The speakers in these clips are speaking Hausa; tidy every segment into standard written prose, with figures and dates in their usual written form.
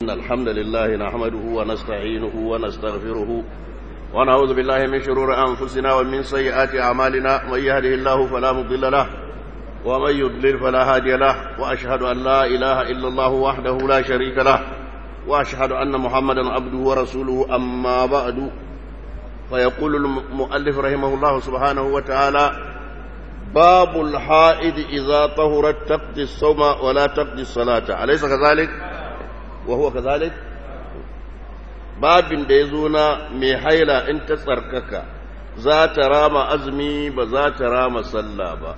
الحمد لله نحمده ونستعينه ونستغفره ونعوذ بالله من شرور أنفسنا ومن سيئات أعمالنا من يهده الله فلا مضل له ومن يضلل فلا هادي له وأشهد أن لا إله إلا الله وحده لا شريك له وأشهد أن محمدا عبده ورسوله أما بعد فيقول المؤلف رحمه الله سبحانه وتعالى باب الحائض إذا طهرت تقضي الصوم ولا تقضي الصلاة أليس كذلك؟ وهو كذلك باب ديزونا مي حيلا انت تسركك ذات رام أزمي بذات رام صلى با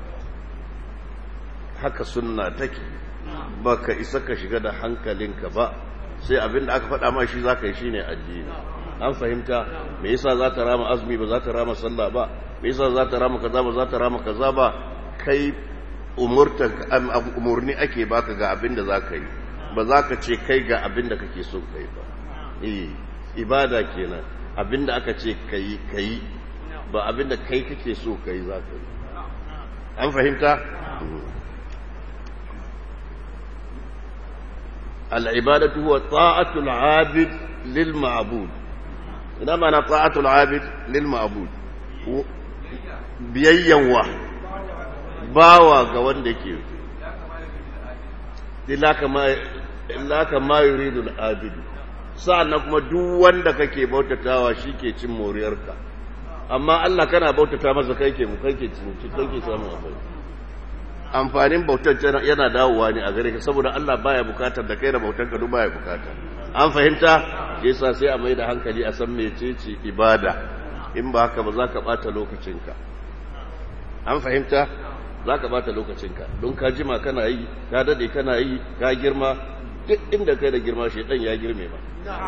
haka sunna take baka isa ka shiga da hankalinka ba sai abin da aka faɗa ma shi zaka yi shine addini an fahimta me yasa za ta rama azumi ba za ta rama sallah ba me yasa za ta rama kaza ba za ta rama kaza ba kai umurni ake baka ga abin da zaka yi ba za ka ce kai ga abin da kake so kai ba ibada kenan abin da aka ce kai ba abin da kai kake so kai za ka yi an fahimta العبادة هو طاعة العابد للمعبود إذا معنى طاعة العابد للمعبود بيين واحد باوا قوان دكيو illa kama yuridul abid sa'annan kuma duk wanda kake bautatawa shike cin moriyarka amma Allah kana bautata masa kai ke samun amfanin bautar yana dawowa ne a gare ka saboda Allah baya bukatar da kai da bautar ka duk baya bukata an fahimta yasa sai a mai da hankali a san mecece ibada in ba haka ba za ka bata lokacinka an fahimta za ka bata lokacinka don ka jima kana yi ka dade kana yi ka girma duk inda kai da girma shedan ya girme ba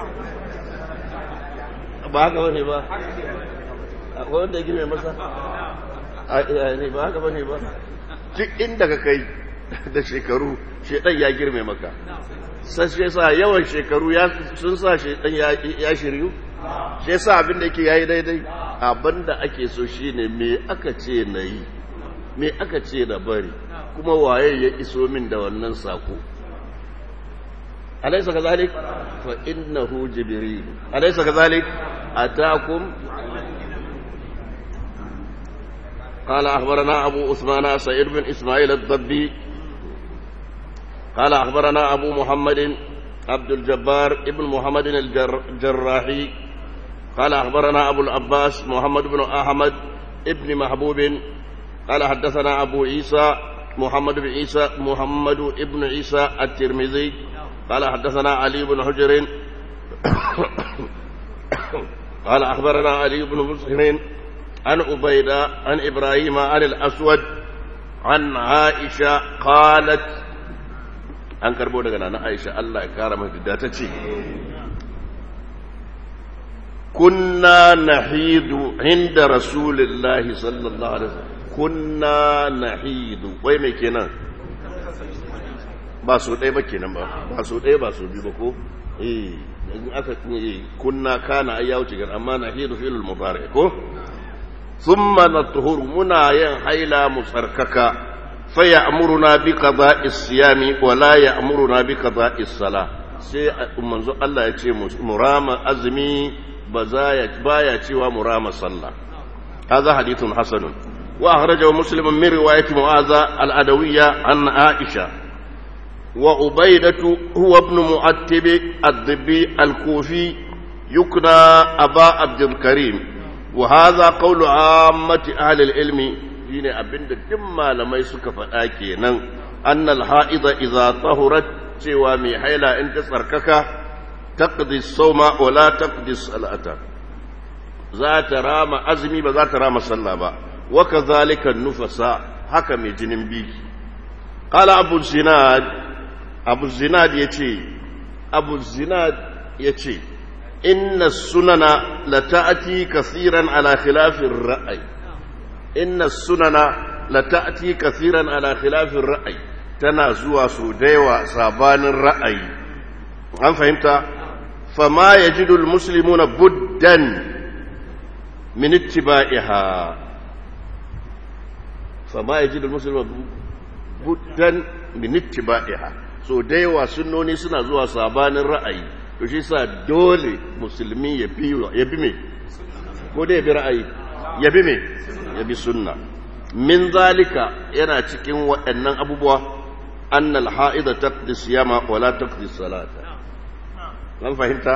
ba haka bane ba wanda ya girme masa ne ba haka bane ba duk inda ka kai da shekaru shedan ya girme maka sai sa yawan shekaru sun sa shedan ya shiryu sai sa abin da yake yayi daidai abinda ake so shine me aka ce nayi me aka ce da bari kuma waye ya iso min da wannan sako alaysa kazalik fa innahu jibril alaysa kazalik ataakum قال أخبرنا أبو عثمان سعيد بن إسماعيل الضبي قال أخبرنا أبو محمد عبد الجبار ابن محمد الجراحي قال أخبرنا أبو العباس محمد بن أحمد ابن محبوب قال حدثنا أبو عيسى محمد ابن عيسى الترمذي قال حدثنا علي بن حجر قال أخبرنا علي بن مسلم عن عبيدة عن إبراهيم عن الأسود عن عائشة قالت عن كربو دغنا عائشة الله يكرمها داتتي كنا نحيد عند رسول الله صلى الله عليه وسلم كنا نحيد wai me kenan ba so ɗaya ba kenan ba so ɗaya ba so biyu ba ko in aka kunna kana ayyawu cikin amma nahidu fi'lul mudari ko thumma natuhur muna yin haila musarkaka fa ya'muruna bi qada'is siyami wa la ya'muruna bi qada'is salah sai manzo Allah ya ce murama azmi baya cewa murama sallah hadha hadithun hasanun wa akhrajahu muslim min riwayat mu'adha al-adawiyya an aisha wa ubaydatu huwa ibn mu'attib ad-dibbi al-kufi yukna aba abdul karim وهذا قول عامة أهل العلم shine abinda duk malamai suka faɗa kenan annal haida idza tahurat cewa mai haila in ta tsarkaka taqdi as-sawma wa la taqdi as-salata za ta rama azumi ba za ta rama sallah ba wa kadhalika an-nufasa haka mai jinin biki qala abu zinad yace إن السنن لتأتي كثيرا على خلاف الرأي إن السنن لتأتي كثيرا على خلاف الرأي تنازوا سوديوا سابان الرأي هل فهمت؟ فما يجد المسلمون بدا من اتباعها فما يجد المسلمون بدا من اتباعها so da yawa sunnoni suna zuwa sabanin ra'ayi to shi sa dole musulmi ya bi me ko da ya bi ra'ayi ya bi me ya bi sunna min zalika yana cikin waɗannan abubuwa annal ha'ida taqdi siyama wala taqdi salata an fahimta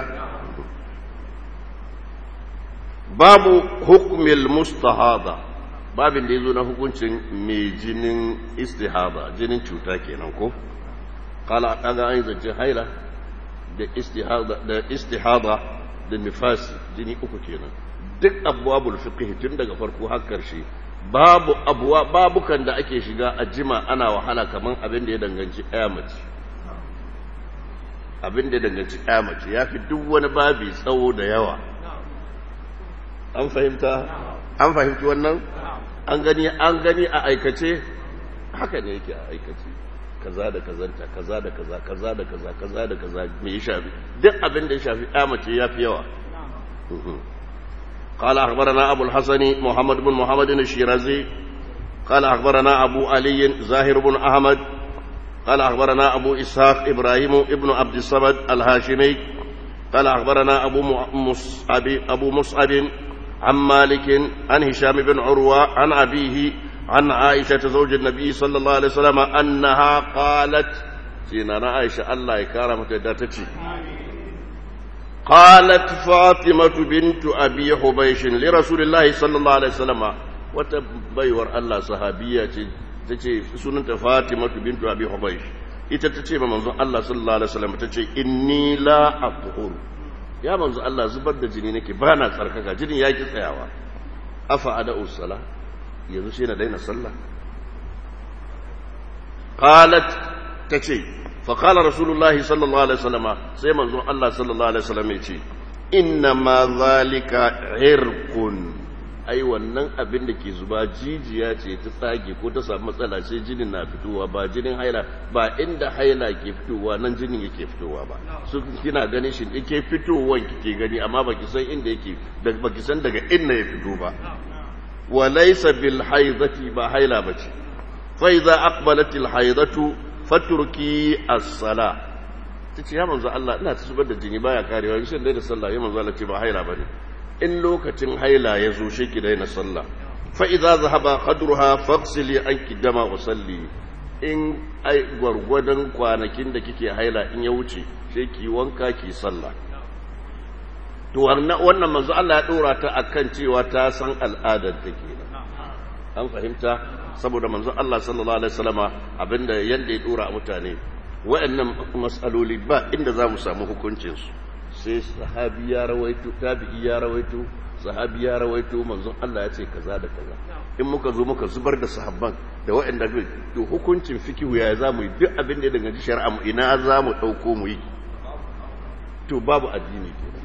babu hukmil mustahada babin da yazo na hukuncin mai jinin istihada jinin cuta kenan ko qala kaga an zace haila da istihada da nifasi jini uku kenan duk abwabul fiqh tun daga farko har karshe babukan da ake shiga a jima ana wahala kaman abin da ya danganci ayamaci abin da ya danganci ayamaci yafi duk wani babi tsawo da yawa an fahimci wannan an gani a aikace haka ne yake a aikace kaza da kazanta kaza da kaza kaza da kaza kaza da kaza me ya shafi duk abin da ya shafi amace yafi yawa قال أخبرنا أبو الحسن محمد بن محمد الشيرازي قال أخبرنا أبو علي زاهر بن أحمد قال أخبرنا أبو إسحاق إبراهيم ابن عبد الصمد الهاشمي قال أخبرنا أبو مصعب عن مالك عن هشام بن عروة عن أبيه عن عائشة زوج النبي صلى الله عليه وسلم أنها قالت سيدنا عائشة الله يكرمك داتتي قالت فاطمة بنت أبي حبيش لرسول الله صلى الله عليه وسلم وتبيور الله صحابية تتي سنة فاطمة بنت أبي حبيش تتي منظر الله صلى الله عليه وسلم تتي إني لا أطهر يا منظر الله زبد جنينك بانا تركك جنين ياكي تسياوا أفا أدأ الصلاة يزوشينا دين الصلاة قالت تتي فقال رسول الله صلى الله عليه وسلم سيما الله صلى الله عليه وسلم يتي إنما ذلك عرق أي wannan abin da ke zuba jijiya ce ta tsage ko ta samu matsala sai jinin na fitowa ba jinin haila ba inda haila ke fitowa nan jinin yake fitowa ba su kina ganin shi yake fitowan kike gani amma baki san inda yake baki san daga inda ya fito ba wa laysa bil haidati ba haila bace fa idza aqbalat al haidatu faturki as-sala tace ya manzo Allah ina zubar da jini baya karewa shin dai da sallah ya manzo Allah ce ba haila bane in lokacin haila ya zo shi ki daina sallah fa idza zahaba qadruha faghsili anki dama wa salli in ai gwargwadon kwanakin da kike haila in ya wuce sai ki wanka ki sallah to wannan manzo Allah ya dora ta akan cewa ta san al'adar take an fahimta saboda manzo Allah sallallahu alaihi wasallama abinda yanda ya dora mutane wayannan mas'aloli ba inda zamu samu hukuncin su sai sahabi ya rawaito tabi'i ya rawaito sahabi ya rawaito manzo Allah ya ce kaza da kaza in muka zo muka zubar da sahabban da wayanda to hukuncin fikihu ya zamu yi duk abin da ya danganci shari'a mu ina zamu dauko mu yi to babu addini kenan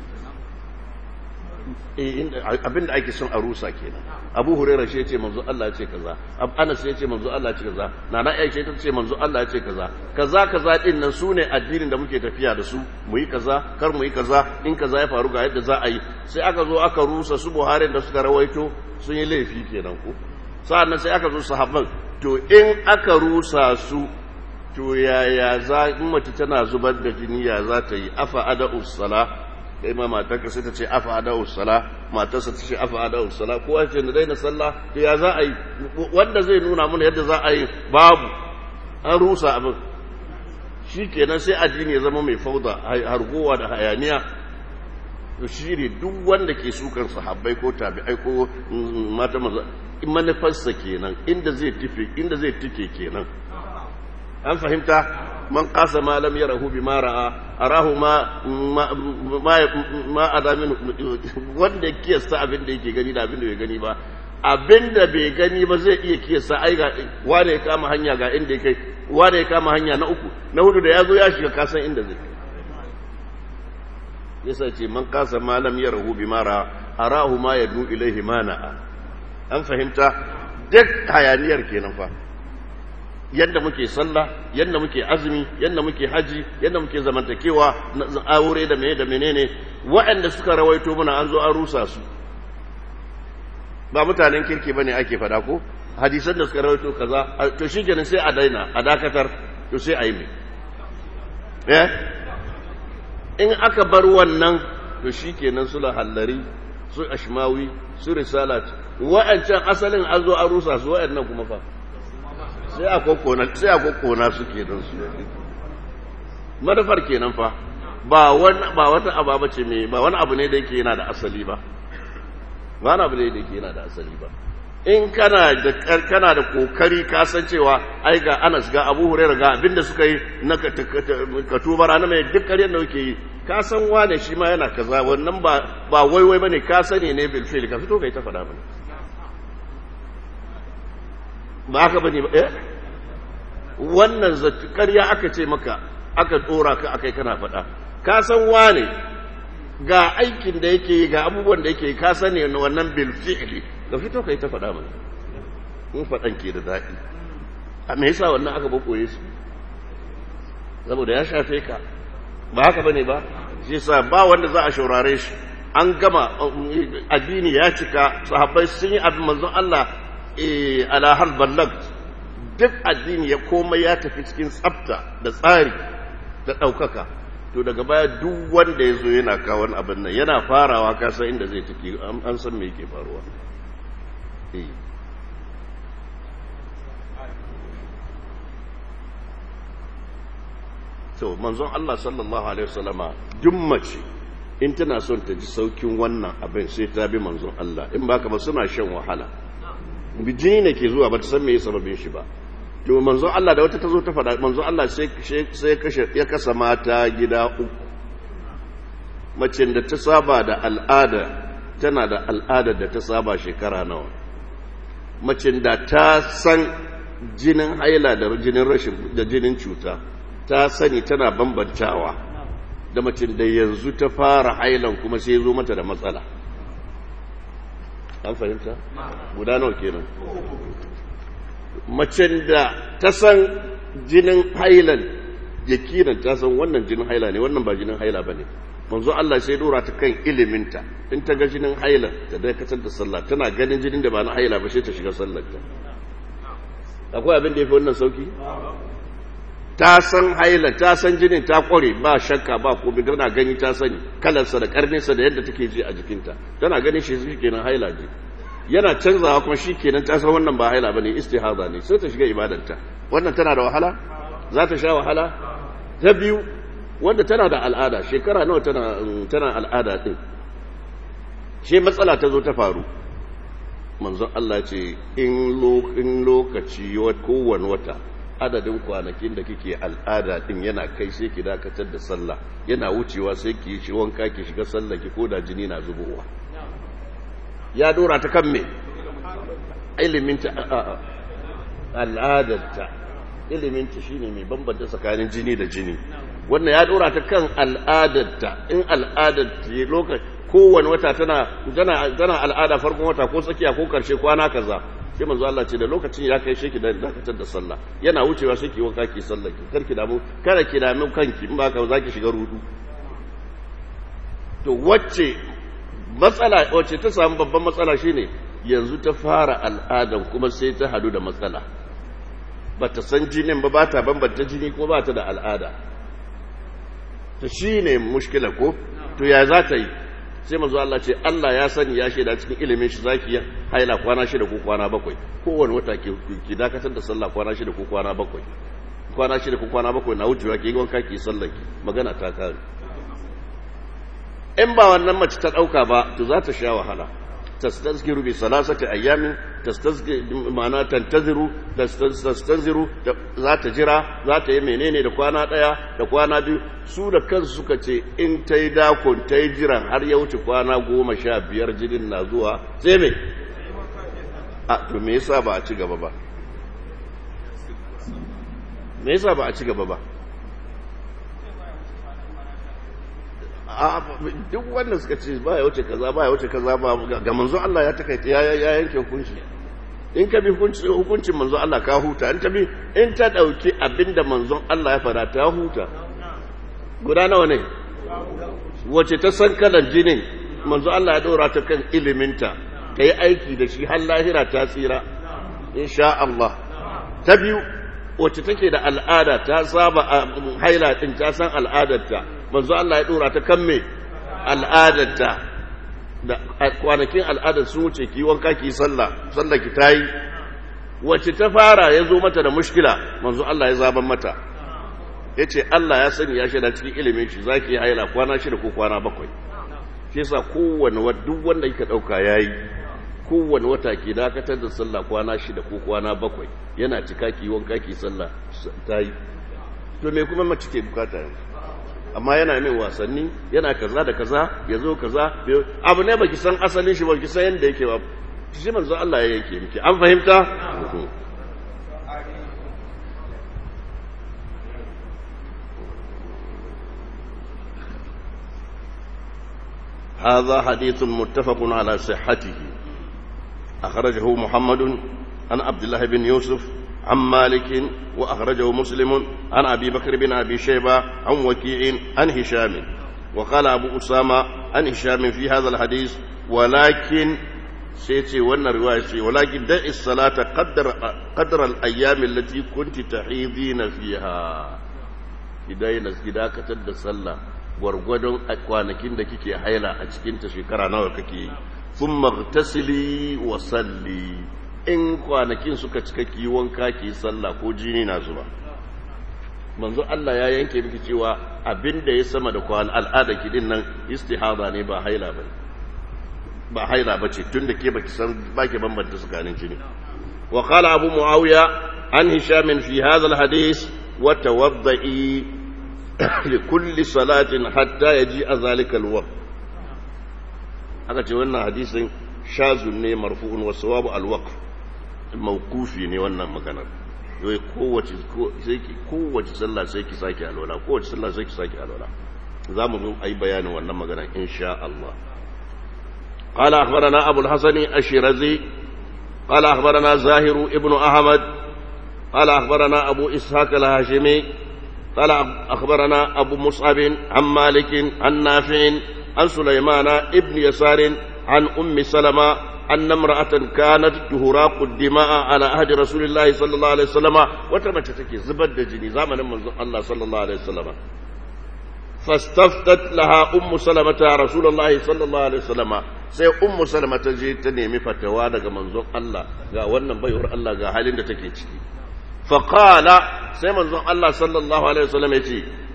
abinda ake son a rusa kenan Abu Hurairah shi yace manzo Allah ya ce kaza Anas yace manzo Allah ya ce kaza Nana Aisha ta ce manzo Allah ya ce kaza kaza din nan sune addinin da muke tafiya da su mu yi kaza kar mu yi kaza in kaza ya faru ga yadda za a yi sai aka zo aka rusa su Buhari da suka rawaito sun yi laifi kenan ko sa'annan sai aka zo sahabban to in aka rusa su to yaya za in mace tana zubar da jini ya za ta yi afa ada'us sala kai ma matarka sai ta ce afa ada'u sala matarsa ta ce afa ada'u sala kowa ce da daina sallah to ya za a yi wanda zai nuna mana yadda za a yi babu an rusa abin shikenan sai addini ya zama mai fauda hargowa da hayaniya to shi ne duk wanda ke sukan sahabbai ko tabi'ai ko mata maza in manufarsa kenan inda zai tike kenan an fahimta man qasa ma lam yarahu bima ra'a arahu ma adamin wanda kiyasta abin da yake gani da abin da bai gani ba abin da bai gani ba zai iya kiyasta ai ga wanda ya kama hanya ga inda yake wanda ya kama hanya na uku na hudu da yazo ya shiga kasan inda zai yasa ce man qasa ma lam yarahu bima ra'a arahu ma yadu ilaihi mana'a an fahimta duk hayaniyar kenan fa yadda muke sallah yadda muke azumi yadda muke haji yadda muke zamantakewa aure da menene waɗanda suka rawaito muna an zo an rusa su ba mutanen kirki bane ake fada ko hadisan da suka rawaito kaza to shikenan sai a daina a dakatar to sai a yi mai in aka bar wannan to shikenan su lahallari su ashmawi su risalat wa'ancan asalin an zo an rusa su wa'annan kuma fa sai a kokkona su kenan su madafar kenan fa ba wata aba bace me ba wani abu ne da yake yana da asali ba wani abu ne da yake yana da asali ba in kana da kokari ka san cewa ai ga Anas ga Abu Hurairah ga abinda suka yi na ka tuba rana mai duk ƙaryar da yake yi ka san wane shi ma yana kaza wannan ba waiwai bane ka sani ne bil fi'l ka fito kai ta faɗa bane ba haka bane ba wannan ƙarya aka ce maka aka dora ka akai kana faɗa ka san wane ga aikin da yake yi ga abubuwan da yake yi ka sani wannan bil fi'li ka fito kai ta faɗa mana in faɗan ke da daɗi a me yasa wannan aka bakoye su saboda ya shafe ka ba haka bane ba shi yasa ba wanda za a shaurare shi an gama addini ya cika sahabbai sun yi abin manzon Allah ala hal ballag duk addini ya komai ya tafi cikin tsafta da tsari da ɗaukaka to daga baya duk wanda ya zo yana kawo wani abin nan yana farawa ka san inda zai tafi an san me yake faruwa so manzon Allah sallallahu alaihi wasallama duk mace in tana son ta ji saukin wannan abin sai ta bi manzon Allah in baka ba suna shan wahala bijini ne ke zuwa ba ta san me sababin shi ba to manzon Allah da wata ta zo ta faɗa manzon Allah sai ya kasa mata gida uku mace da ta saba da al'ada tana da al'ada da ta saba shekara nawa mace da ta san jinin haila da jinin rashin da jinin cuta ta sani tana bambantawa da mace da yanzu ta fara hailan kuma sai zo mata da matsala an fahimta guda nawa kenan macen da ta san jinin hailan yakinan ta san wannan jinin haila ne wannan ba jinin haila bane manzo Allah sai dora ta kan iliminta in ta ga jinin haila ta dakatar da sallah tana ganin jinin da ba na haila ba sai ta shiga sallar ta akwai abin da yafi wannan sauki ta san haila ta san jinin ta kware ba shakka ba komai tana gani ta sani kalarsa da karninsa da yadda take ji a jikinta tana ganin shi kenan haila ne yana canzawa kuma shi kenan ta san wannan ba haila bane istihaza ne sai ta shiga ibadanta wannan tana da wahala za ta sha wahala ta biyu wanda tana da al'ada shekara nawa tana al'ada din shi matsala ta zo ta faru manzon Allah ce in lokaci kowane wata adadin kwanakin da kike al'ada din yana kai sai ki dakatar da sallah yana wucewa sai ki yi shi wanka ki shiga sallah ki koda jini na zubowa ya dora ta kan me iliminta al'adarta iliminta shine mai bambanta tsakanin jini da jini wannan ya dora ta kan al'adarta in al'adarta lokaci kowane wata tana al'ada farkon wata ko tsakiya ko karshe kwana kaza sai manzo Allah ce da lokacin ya kai shi ki dakatar da sallah yana wucewa sai ki wanka ki sallah ki karki damu kada ki damu kanki in ba ka zaki shiga rudu to wacce ta samu babban matsala shine yanzu ta fara al'adan kuma sai ta hadu da matsala bata san jinin ba ta bambanta jini ko ba ta da al'ada to shine mushkila ko to ya za ta yi sai manzo Allah ce Allah ya sani ya shaida cikin ilimin shi zaki haila kwana 6 ko kwana 7 kowanne wata ki dakatar da sallah kwana 6 ko kwana 7 kwana 6 ko kwana 7 na wucewa ki wanka ki sallah ki magana ta kare in ba wannan mace ta dauka ba to za ta sha wahala tastazkiru bi salasati ayyamin ma'ana tastanziru za ta jira za ta yi menene da kwana daya da kwana biyu su da kansu suka ce in ta yi dakon ta yi jiran har ya wuce kwana 15 jinin na zuwa sai me to me yasa ba a ci gaba ba duk wanda suka ce ba ya wuce kaza ba ga manzo Allah ya takaita ya yanke hukunci in ka bi hukuncin manzo Allah ka huta in ta dauki abinda manzon Allah ya fara ta huta guda nawa ne wace ta san kalan jinin manzo Allah ya dora ta kan iliminta kai aiki da shi har lahira ta tsira insha Allah ta biyu wacce take da al'ada ta saba haila din ta san al'adarta manzo Allah ya dora ta kan me al'adarta da kwanakin al'adar su wuce ki wanka ki sallah ki tayi wacce ta fara ya zo mata da mushkila manzo Allah ya zaban mata yace Allah ya sani ya shaida cikin ilimin shi zaki haila kwana 6 ko kwana 7 shi yasa kowanne duk wanda yake dauka yayi kowanne wata ke dakatar da sallah kwana 6 ko kwana 7 yana cika ki wanka ki sallah tayi to me kuma mace ke bukata yanzu amma yana min wasanni yana kaza da kaza yazo kaza abu ne baki san asalin shi baki san yanda yake ba shi manzo Allah ya yanke miki an fahimta هذا حديث متفق على صحته أخرجه محمد عن عبد الله بن يوسف عن مالك وأخرجه مسلم عن أبي بكر بن أبي شيبة عن وكيع عن هشام وقال أبو أسامة عن هشام في هذا الحديث ولكن سيتي وانا رواية ولكن دع الصلاة قدر الأيام التي كنت تحيضين فيها إذا كتد الصلاة gwargwadon kwanakin da kike haila a cikin ta shekara nawa kake yi thumma ightasili wa salli in kwanakin suka cika ki wanka ki sallah ko jini na zuba manzo Allah ya yanke miki cewa abinda ya sama da kwan al'ada ki din nan istihada ne ba haila bane ba haila bace tunda ke baki san baki bambanta tsakanin jini wa qala abu muawiya an hisham fi hadha al-hadith wa tawaddi لكل صلاة حتى يجيء ذلك الوقت aka ce wannan hadisin shazun ne marfu'un wa sawabu al-waqf mawqufi ne wannan maganar yau kowace sallah sai ki saki alwala kowace sallah sai ki saki alwala zamu zo ayi bayanin wannan maganar insha Allah qala akhbarana abu al-hasan ash-shirazi qala akhbarana zahir ibn ahmad qala akhbarana abu ishaq al-hashimi قال أخبرنا أبو مصعب عن مالك عن نافع عن سليمان ابن يسار عن أم سلمة أن امرأة كانت تهراق الدماء على عهد رسول الله صلى الله عليه وسلم وتمتتك زبد جني زمن من الله صلى الله عليه وسلم فاستفتت لها أم سلمة رسول الله صلى الله عليه وسلم sai ummu salama ta je ta nemi fatawa daga manzon Allah ga wannan bayar Allah ga halin da take ciki faqala sai manzon Allah sallallahu alaihi wasallam yace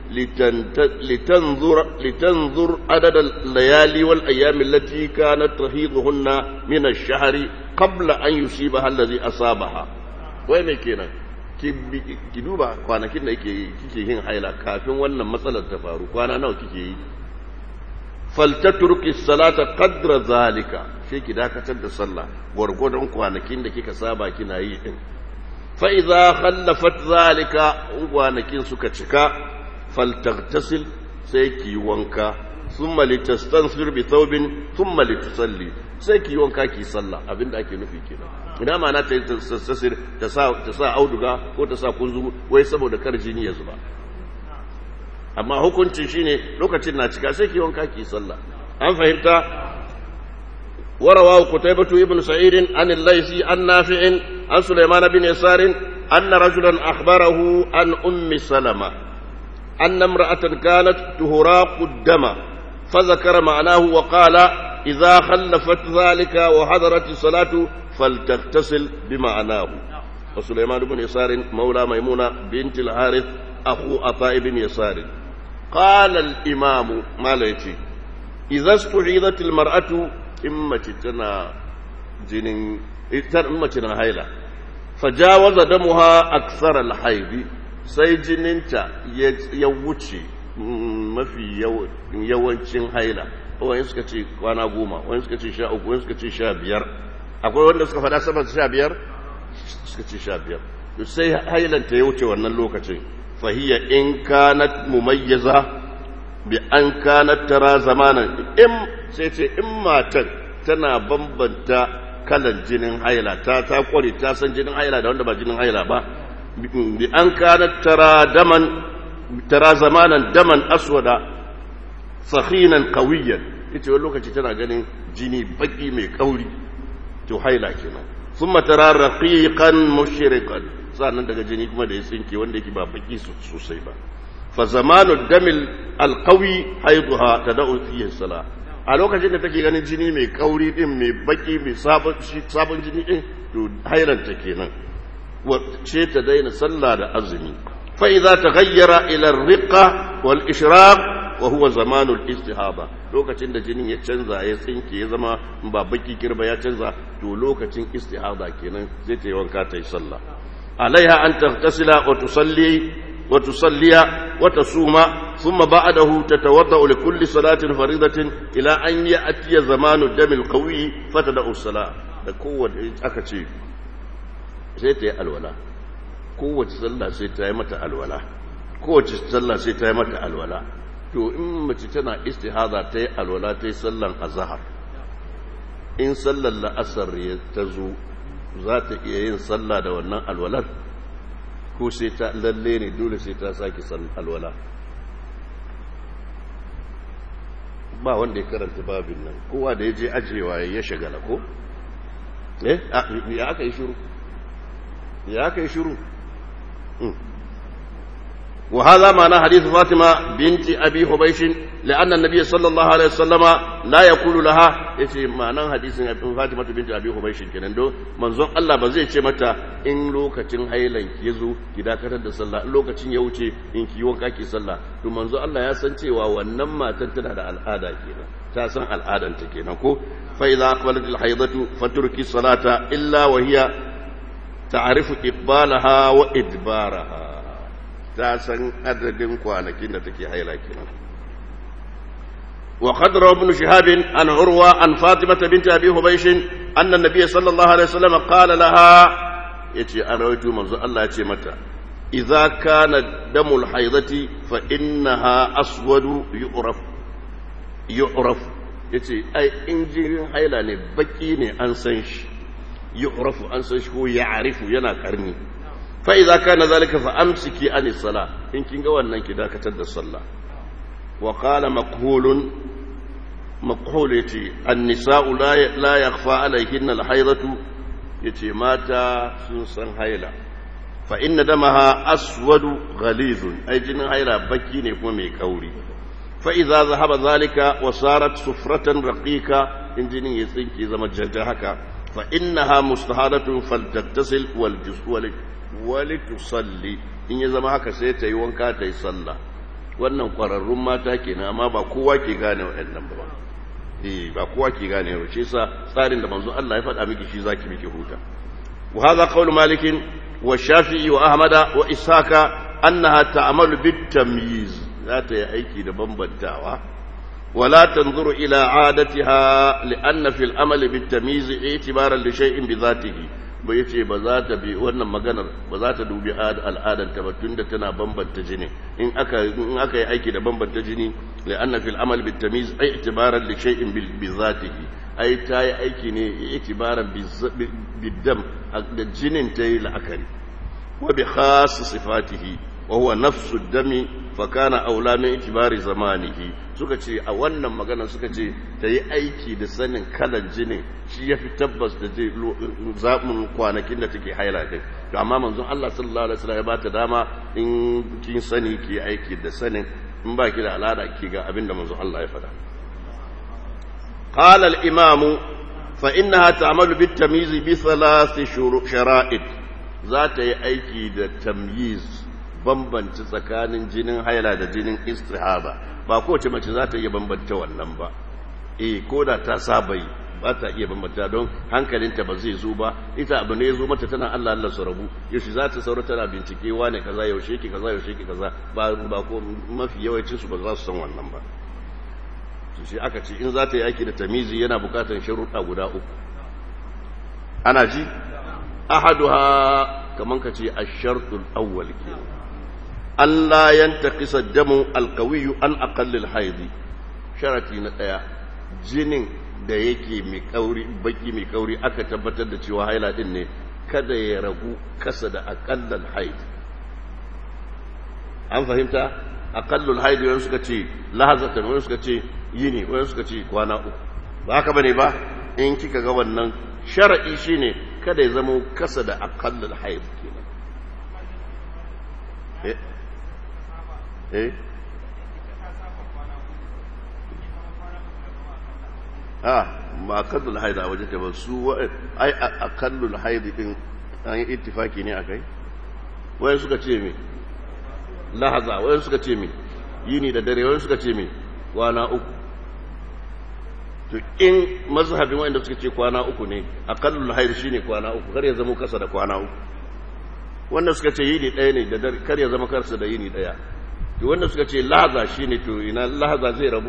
litanzur adad al-layali wal ayyam allati kanat tahidhuhunna min ash-shahri qabla an yusibaha alladhi asabaha wai me kenan ki duba kwanakin da kike yin haila kafin wannan matsalar ta faru kwana nawa kike yi faltatruki salata qadra zalika sai ki dakatar da sallah gurgurdan kwanakin da kika saba kina yi din fa idza khallafat zalika kwanakin suka cika faltaghtasil sai ki wanka thumma litastansir bi thawbin thumma litusalli sai ki wanka ki sallah abinda ake nufi kenan ina ma na ta tasir ta sa auduga ko ta sa kunzu wai saboda kar jini ya zuba amma hukuncin shine lokacin na cika sai ki wanka ki sallah an fahimta warawa qutaybatu ibn sa'id an al-laysi an nafi'in an sulaiman bin yasar anna rajulan akhbarahu an ummi salama anna imra'atan kanat tuhraqu ad-dama fadhakara ma'nahu wa qala idha khallafat dhalika wa hadarat as-salatu faltaghtasil bima'nahu wa sulaiman bin yasar mawla maymuna bint al-harith akhu ata ibn yasar قال الإمام ما ليتي إذا استعيذت المرأة إمتنا جنين إمتنا هيلا فجاوز دمها أكثر الحيض sai jininta ya wuce mafi yawancin haila wani suka ce kwana 10 wani suka ce 13 wani suka ce 15 akwai wanda suka faɗa sama 15 suka ce 15 sai hailanta ya wuce wannan lokacin فهي إن كانت مميزة بأن كانت ترى زمانا سيتي إما تنا بمبنتا كلا جنين حيلا تا قولي تاسن جنين حيلا دا وندبا جنين حيلا با بأن كانت ترى زمانا دما أسودا سخينا قويا ita wani lokaci tana ganin jini baki mai kauri to haila kenan thumma tara raqiqan mushriqan sannan daga jini kuma da ya tsinke wanda yake ba baki sosai ba fa zamanu damil alqawi haiduha tad'u fihi salah a lokacin da take ganin jini mai kauri din mai baki mai sabon jini din to hailanta kenan wacce ta daina sallah da azumi fa idza taghayyara ila ar-riqa wal ishraq wa huwa zamanu al-istihaba lokacin da jinin ya canza ya tsinke ya zama ba baki kirba ya canza to lokacin istihaba kenan zai ta yi wanka ta yi sallah alaiha an taghtasila wa tusalliya wa tasuma thumma ba'dahu tatawaddau li kulli salatin faridatin ila an ya'ti zamanu damil qawi fatada'u as-salah da kowace aka ce sai ta yi alwala kowace sallah sai ta yi mata alwala kowace sallah sai ta yi mata alwala to in mace tana istihaza ta yi alwala ta yi sallan azhar in sallar la'asar ta zo za ta iya yin sallah da wannan alwalar ko sai ta lalle ne dole sai ta sake alwala ba wanda ya karanta babin nan kowa da ya je ajiyewa ya shagala ko ya aka yi shiru وهذا معنى حديث فاطمة بنت أبي حبيش لأن النبي صلى الله عليه وسلم لا يقول لها يتي معنى حديث فاطمة بنت أبي حبيش كنندو منظور الله بزي يتي متى إن لوكتين هيلن يزو كدا كتد صلى لوكتين يوتي إن كيوان كاكي صلى تو منظور الله يسنتي ونما تنتنى على الآداء كنا تاسن الآداء تكينا فإذا أقبلت الحيضة فتركي الصلاة إلا وهي تعرف إقبالها وإدبارها ta san adadin kwanakin da take haila kenan wa qadra ibn shihab an urwa an fatimah bint abi hubaysh anna nabiy sallallahu alaihi wasallam qala laha yace an rawaito manzo Allah yace mata idza kana damul haidati fa innaha aswadu yu'raf yace ai injirin haila ne baki ne an san shi yu'rafu an san shi ko ya'rifu yana karni فإذا كان ذلك فأمسكي عن الصلاة إن كنت وانا كده كتد الصلاة وقال مقهول يتي النساء لا يخفى عليهن الحيضة يتي ماتا سنسن حيلة فإن دمها أسود غليظ أي جن حيلة بكين ومي كوري فإذا ذهب ذلك وصارت صفرة رقيقة إن جنين يسنكي زمججهك فإنها مستحادة فلتتصل wali tusalli in ya zama haka sai ta yi wanka ta yi sallah wannan kwararrun mata kenan amma ba kowa ke gane waɗannan ba ba kowa ke gane ba shi yasa tsarin da manzo Allah ya faɗa miki shi zaki miki huta wa hadha qawlu malik wa shafi'i wa ahmada wa ishaqa annaha ta'malu bit tamyiz za ta yi aiki da bambantawa wala tanzuru ila 'adatiha li'anna fil amali bit tamyiz i'tibaran li shay'in bi dhatihi bai ce ba za ta bi wannan maganar ba za ta dubi al'adanta ba tunda tana bambanta jini in aka yi aiki da bambanta jini la'anna fil amal bit tamyiz ay i'tibaran li shay'in bi zatihi ai ta yi aiki ne i'tibaran bi dam da jinin ta yi la'akari wa bi khas sifatihi wa huwa nafsu dami fa kana aula min i'tibari zamanihi suka ce a wannan magana suka ce ta yi aiki da sanin kalan jinin shi ya fi tabbas da zai zaɓin kwanakin da take haila kai to amma manzon Allah sallallahu alaihi wasallam ya bata dama in kin sani ki aiki da sanin in ba ki da al'ada ki ga abinda manzon Allah ya faɗa qala al-imam fa innaha ta'malu bit tamyiz bi thalath shara'id za ta yi aiki da tamyiz bambanci tsakanin jinin haila da jinin istihaba ba kowace mace za ta iya bambanta wannan ba ko da ta saba yi ba ta iya bambanta don hankalinta ba zai zo ba ita abu ne ya zo mata tana Allah Allah su rabu yaushe za ta saura tana bincike wane kaza yaushe ki kaza yaushe ki kaza ba ko mafi yawancin su ba za su san wannan ba shi aka ce in za ta yi aiki da tamizi yana bukatar sharuɗa guda uku ana ji ahaduha kaman ka ce ash-shartul awwal kenan Allah yantaqisa damu alqawiyyu an aqallil haidi sharati na daya jinin da yake mai kauri baki mai kauri aka tabbatar da cewa haila din ne kada ya ragu kasa da aqallal haid an fahimta aqallul haid wani suka ce lahazatan wani suka ce yini wani suka ce kwana uku ba haka bane ba in kika ga wannan shar'i shine kada ya zama kasa da aqallul haid kenan ba aqallul haid a wajen ta ba su ai aqallul haid din an yi ittifaki ne akai wayan suka ce me lahaza wayan suka ce me yini da dare wayan suka ce me kwana uku to in mazhabin wanda suka ce kwana uku ne aqallul haid shine kwana uku kar ya zama kasa da kwana uku wanda suka ce yini daya ne da dare kar ya zama kasa da yini daya to wanda suka ce lahaza shine to ina lahaza zai rabu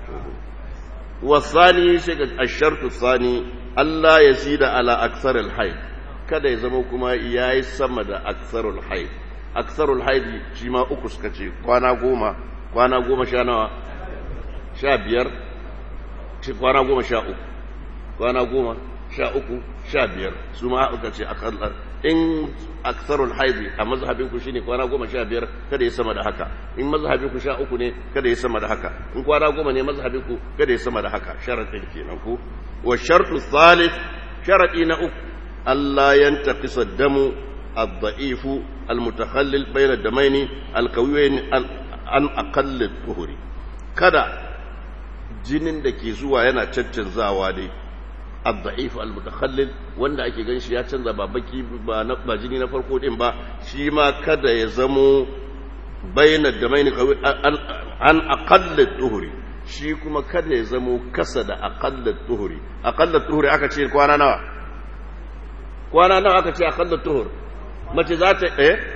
wasani shi ga ashartu sani Allah ya sida ala aksarul haid kada ya zama kuma yayi sama da aksarul haid aksarul haid shi ma uku suka ce kwana goma sha nawa 15 shi kwana 13 kwana 13 15 su ma aka ce akalla in aksarul haidi a mazhabin ku shine kwana 15 kada ya sama da haka in mazhabin ku 13 ne kada ya sama da haka in kwana 10 ne mazhabin ku kada ya sama da haka sharadin kenan ku wa shartu thalith sharadi na uku Allah yantaqis ad-damu ad-da'if al-mutakhallil bayna ad-damayn al-qawiyayn an aqall at-tuhuri kada jinin da ke zuwa yana caccanzawa dai ad-da'if al-mutakhallil wanda ake ganin shi ya canza ba baki ba jini na farko din ba shi ma kada ya zamo bayna ad-damayn an aqall at-tuhuri shi kuma kada ya zamo kasa da aqall at-tuhuri aqall at-tuhuri aka ce kwana nawa aka ce aqall at-tuhur mace za ta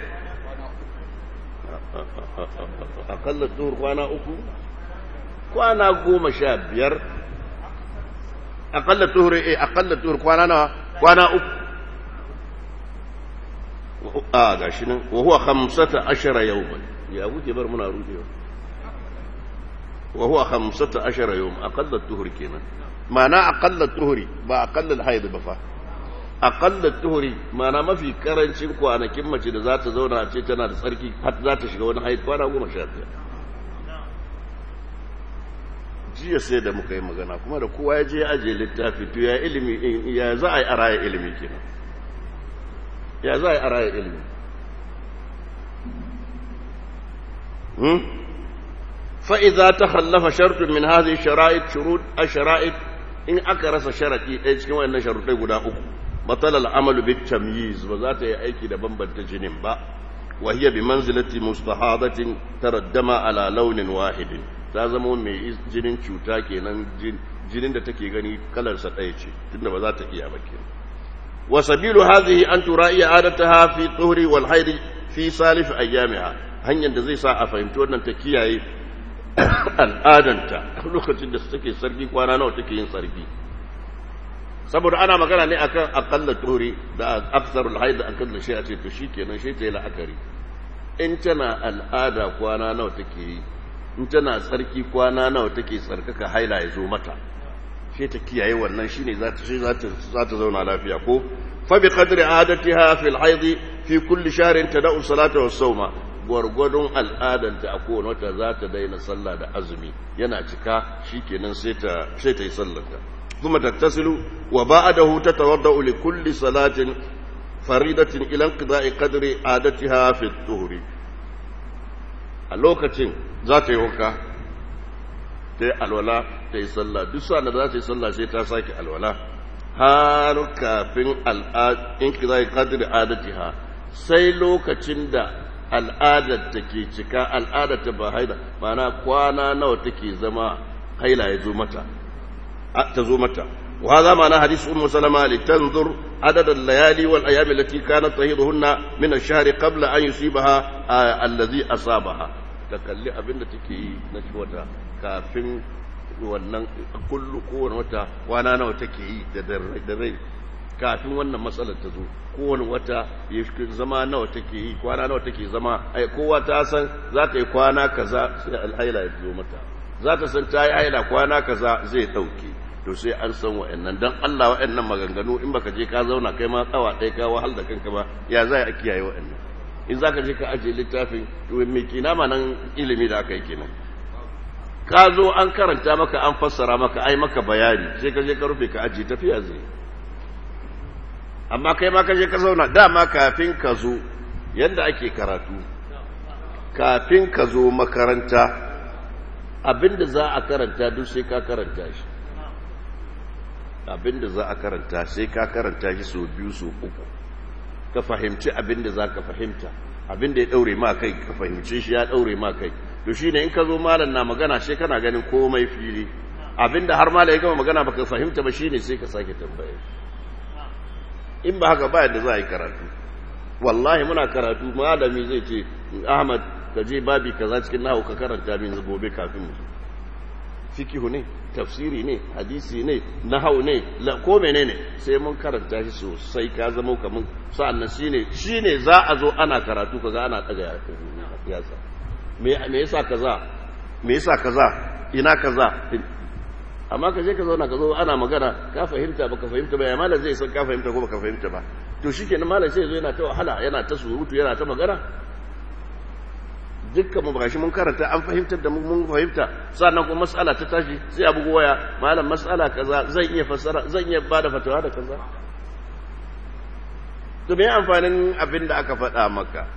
aqall at-tuhur kwana uku kwana 15 aqalla tuhur kwana nawa kwana uku gashi nan wa huwa 15 yawman ya wuce bar muna rudewa wa huwa 15 yawm aqalla tuhur kenan ma'ana aqalla tuhuri ba aqalla al-haid ba fa aqalla tuhuri ma'ana mafi karancin kwanakin mace da za ta zauna a ce tana da tsarki har za ta shiga wani haid kwana 15 jiya sai da muka yi magana kuma da kowa ya je ya ajiye littafi to ya ilimi ya za a yi a raya ilimi kenan ya za a yi a raya ilimi fa'iza ta hallafa shartun min hazi shurut a shara'id in aka rasa sharaɗi ɗaya cikin wannan sharuɗai guda uku matsalar amalu bit tamyiz ba za ta yi aiki da bambanta jinin ba wa hiya bi manzilati mustahadatin taraddama ala launin wahidin ta zama mai jinin cuta kenan jinin da take gani kalarsa ɗaya ce tunda ba za ta iya ba kenan wa sabilu hadhihi an tura'i adataha fi tuhri wal haid fi salif ayyamiha hanyar da zai sa a fahimci wannan ta kiyaye al'adanta lokacin da take sarki kwana nawa take yin sarki saboda ana magana ne akan aqalla tuhri da aksarul haid akan shi a ce to shikenan shi ta yi la'akari in tana al'ada kwana nawa take yi in tana tsarki kwana nawa take tsarkaka haila ya zo mata sai ta kiyaye wannan shine za ta zauna lafiya ko fa bi qadri adatiha fi al-hayd fi kulli shahrin tad'u salata was sawma gwargwadon al'adanta a kowane wata za ta daina sallah da azumi yana cika shikenan sai ta yi sallarta kuma tattasilu wa ba'dahu tatawaddau li kulli salatin faridatin ila inqida'i qadri adatiha fi at-tuhri a lokacin za ta yi wanka ta yi alwala ta yi sallah duk sa'an da za ta yi sallah sai ta sake alwala har kafin in ki za yi kadiri adatiha sai lokacin da al'adar ta ke cika al'adar ta ba haida mana kwana nawa take zama haila ya zo mata ta zo mata وهذا معنى حديث أم سلمة لتنظر عدد الليالي والأيام التي كانت تهيضهن من الشهر قبل أن يصيبها الذي أصابها تكلي أبن تكي نشوتا كافين wannan kullu kowane wata kwana nawa take yi da dare kafin wannan matsalar ta zo kowane wata ya zama nawa take yi kwana nawa take zama ai kowa ta san za ta yi kwana kaza sai alhaila ya zo mata za ta san ta yi haila kwana kaza zai dauke to sai an san wa'annan dan Allah wa'annan maganganu in baka je ka zauna kai ma tsawa ɗaya ka wahal da kanka ba ya za a kiyaye wa'annan in zaka je ka aje littafin to me kina ma nan ilimi da aka yi kenan ka zo an karanta maka an fassara maka ai maka bayani sai ka je ka rufe ka aje tafiya zai amma kai ma kaje ka zauna dama kafin ka zo yanda ake karatu kafin ka zo makaranta abinda za a karanta duk sai ka karanta shi abinda za a karanta sai ka karanta shi so biyu so uku ka fahimci abinda za ka fahimta abinda ya daure ma kai ka fahimci shi ya daure ma kai to shine in ka zo malam na magana sai kana ganin komai fili abinda har malam ya gama magana baka fahimta ba shine sai ka sake tambaye in ba haka ba yadda za a yi karatu wallahi muna karatu malami zai ce Ahmad ka je babi kaza cikin nahwu ka karanta min gobe kafin mu fikihu ne tafsiri ne hadisi ne nahwu ne ko menene sai mun karanta shi sosai ka zama kaman sa'annan shine za a zo ana karatu kaga ana daga yasa me yasa kaza me yasa kaza ina kaza amma ka je ka zauna ka zo ana magana ka fahimta baka fahimta ba ya malam zai san ka fahimta ko baka fahimta ba to shikenan malam sai zo yana ta wahala yana ta surutu yana ta magana dukkan mu bashi mun karanta an fahimtar da mun fahimta sannan kuma mas'ala ta tashi sai abu waya malam mas'ala kaza zan iya fassara zan iya bada fatawa da kaza to me amfanin abin da aka faɗa maka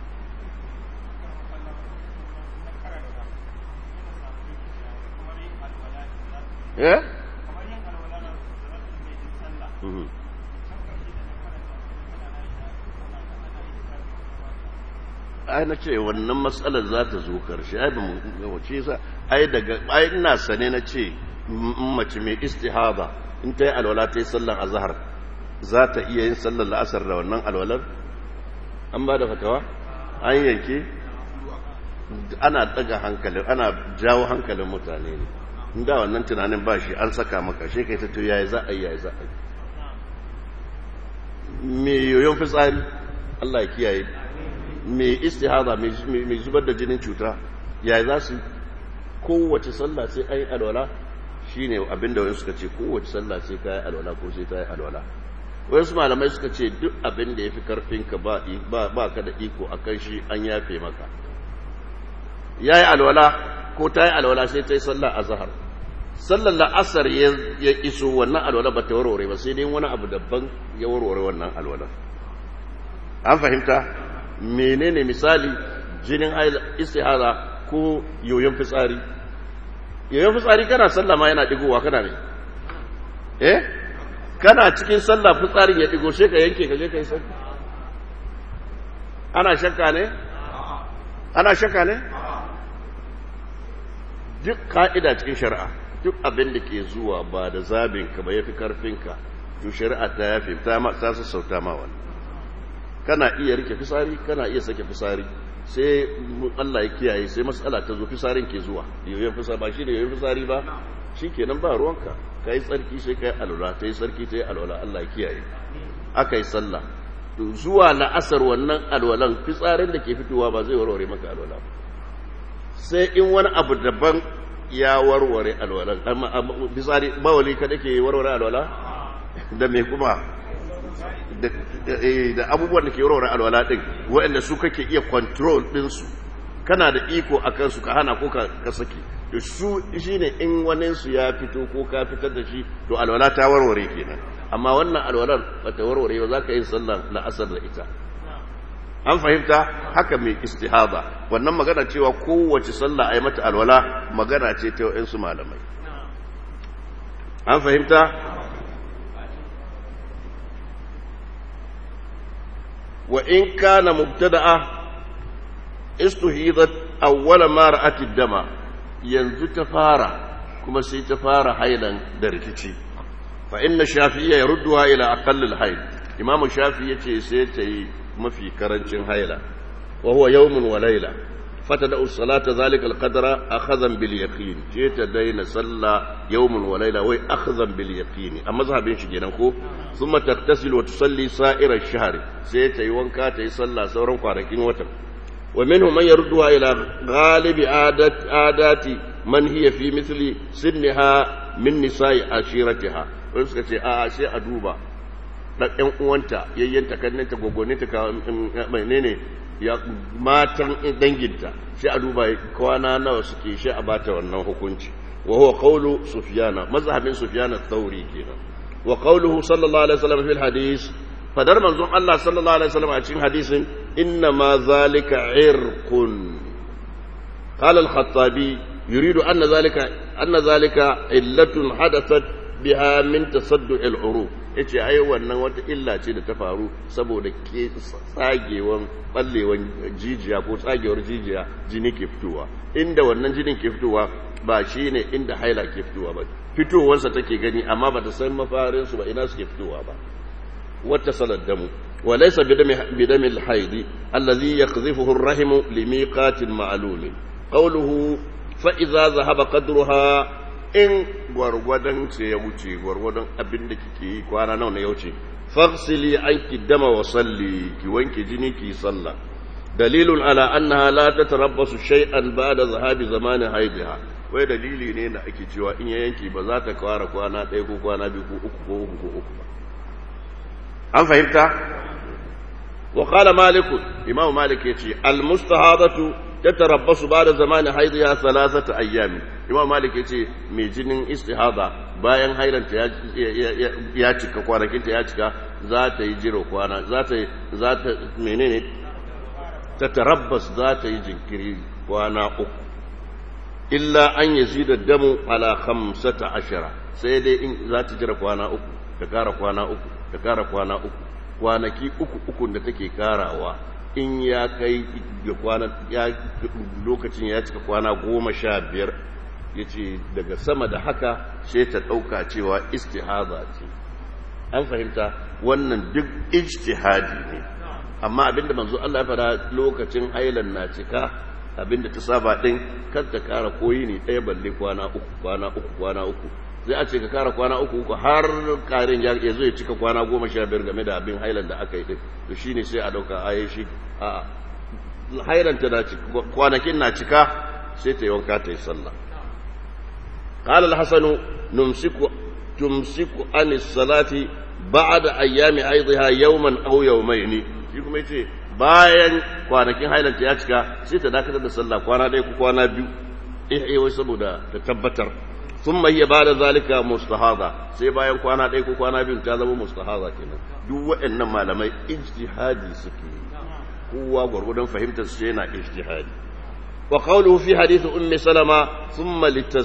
eh ai na ce wannan matsalar za ta zo karshe ai ba mu wace sa ai daga ai ina sane na ce mace mai istihaba in ta yi alwala ta yi sallar azhar za ta iya yin sallar la'asar da wannan alwalar an ba da fatawa an yanke ana daga hankalin ana jawo hankalin mutane ne inda wannan tunanin ba shi an saka maka shi kai ta to yayi za a yi yayi za a yi me yoyon fitsari Allah ya kiyaye me istihada me zubar da jinin cuta yayi za su kowace sallah sai ai alwala shine abinda wani suka ce kowace sallah sai kai alwala ko sai ta yi alwala wasu malamai suka ce duk abinda yafi karfinka ba ka da iko akan shi an yafe maka yayi alwala ko ta yi alwala sai ta yi sallah azhar sallar la'asar ya iso wannan alwala ba ta warware ba sai dai wani abu daban ya warware wannan alwala an fahimta menene misali jinin istihara ko yoyon fitsari kana sallah ma yana digowa kana ne kana cikin sallah fitsarin ya digo sai ka yanke ka je ka yi sallah ana shakka ne duk ka'ida cikin shari'a duk abin da ke zuwa ba da zabinka ba ya fi karfinka to shari'a ta yafe ta sassauta ma wani kana iya rike fisari kana iya sake fisari sai Allah ya kiyaye sai matsala ta zo fisarin ke zuwa yoyon fisari ba shi ne yoyon fisari ba shi kenan ba ruwanka ka yi tsarki sai ka yi alwala ta yi tsarki ta yi alwala Allah ya kiyaye aka yi sallah to zuwa la'asar wannan alwalan fisarin da ke fitowa ba zai warware maka alwala ba sai in wani abu daban ya warware alwalan amma bisari bawali kada ke warware alwala da me kuma da abubuwan da ke warware alwala din waɗanda su kake iya control din su kana da iko akan su ka hana ko ka saki to su shine in wani su ya fito ko ka fitar da shi to alwala ta warware kenan amma wannan alwalar ba ta warware ba za ka yi sallar la'asar da ita an fahimta haka mai istihada wannan magana cewa kowace sallah ai mata alwala magana ce ta wayansu malamai an fahimta wa in kana mubtada'a istuhidat awwala ma ra'at ad-dama yanzu ta fara kuma sai ta fara hailan da rikici fa inna shafi'iyya yarudduha ila aqall al-hayd imam shafi'i yace sai ta yi mafi karancin haila wa huwa yawmun wa layla fatada as-salata dhalika al-qadra akhadhan bil yaqin ce ta daina salla yawmun wa layla wai akhadhan bil yaqin amma mazhabin shi kenan ko thumma taktasil wa tusalli sa'ira ash-shahr sai ta yi wanka ta yi salla sauran kwanakin watan wa minhum man yarduha ila ghalibi adati man hiya fi mithli sinnaha min nisa'i ashiratiha wai suka ce a sai a duba dan ɗan uwanta yayyanta kannanta gogoninta ka menene ya matan danginta sai a duba kwana nawa suke shi a bata wannan hukunci wa huwa qawlu sufyana mazhabin sufyana ath-thawri kenan wa qawluhu sallallahu alaihi wasallam fil hadith fadar manzon Allah sallallahu alaihi wasallam a cikin hadisin inna ma zalika irqun qala al-khattabi yuridu anna zalika illatun hadathat biha min tasaddu' al-uruq yace ai wannan wata illa ce da ta faru saboda ke tsagewan ballewan jijiya ko tsagewar jijiya jini ke fitowa inda wannan jinin ke fitowa ba shine inda haila ke fitowa ba fitowarsa take gani amma ba ta san mafarin su ba ina suke fitowa ba wata salad damu walaysa bidami al-hayd alladhi yaqdhifuhu ar-rahim limiqatin ma'lul qawluhu fa idza dhahaba qadruha in gwargwadon ce ya wuce gwargwadon abin da kike yi kwana nawa ne ya wuce faghsili anki dama wa salli ki wanke jini ki sallah dalilun ala annaha la tatarabbasu shay'an ba'da zahabi zamanin haidha wai dalili ne da ake cewa in ya yanki ba za ta kawara kwana ɗaya ko kwana biyu ko uku ko uku ko uku ba an fahimta wa qala malik imam malik yace al mustahadatu tatarabbasu ba'da zamanin haidha thalathata ayyam imam malik yace mai jinin istihada bayan hailanta ya cika kwanakinta ya cika za ta yi jiro kwana za ta menene tatarabbas za ta yi jinkiri kwana uku illa an yazida damu ala 15 sai dai in za ta jira kwana uku ta kara kwana uku ta kara kwana uku kwanaki uku da take karawa in ya kai lokacin ya cika kwana 15 yace daga sama da haka sai ta dauka cewa istihada ce an fahimta wannan duk ijtihadi ne amma abinda manzo Allah ya fara lokacin hailan na cika abinda ta saba din kar ta kara koyi ne ɗaya balle kwana uku zai a ce ka kara kwana uku har karin ya zo ya cika kwana 15 game da abin hailan da aka yi din to shine sai a dauka ayi shi a hailan ta da kwanakin na cika sai ta yi wanka ta yi sallah قال الحسن تمسك عن الصلاة بعد أيام حيضها يوما أو يومين shi kuma yace bayan kwanakin hailanta ya cika sai ta dakatar da sallah kwana ɗaya ko kwana biyu wai saboda ta tabbatar thumma hiya ba'da zalika mustahada sai bayan kwana ɗaya ko kwana biyu ta zama mustahada kenan duk waɗannan malamai ijtihadi suke kowa gurgurdan fahimtar su yana ijtihadi وقوله في حديث أم سلمة ثم